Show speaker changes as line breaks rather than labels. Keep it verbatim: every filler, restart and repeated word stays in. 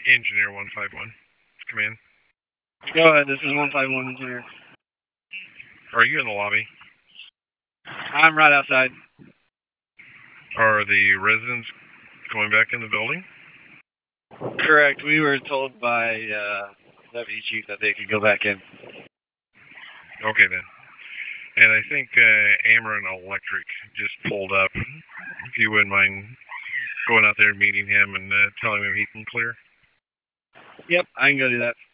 Engineer one five one. Come in.
Go ahead, this is one five one Engineer.
Are you in the lobby?
I'm right outside.
Are the residents going back in the building?
Correct. We were told by uh, Deputy Chief that they could go back in.
Okay, then. And I think uh, Ameren Electric just pulled up. If you wouldn't mind going out there and meeting him and uh, telling him he can clear.
Yep, I can go do that.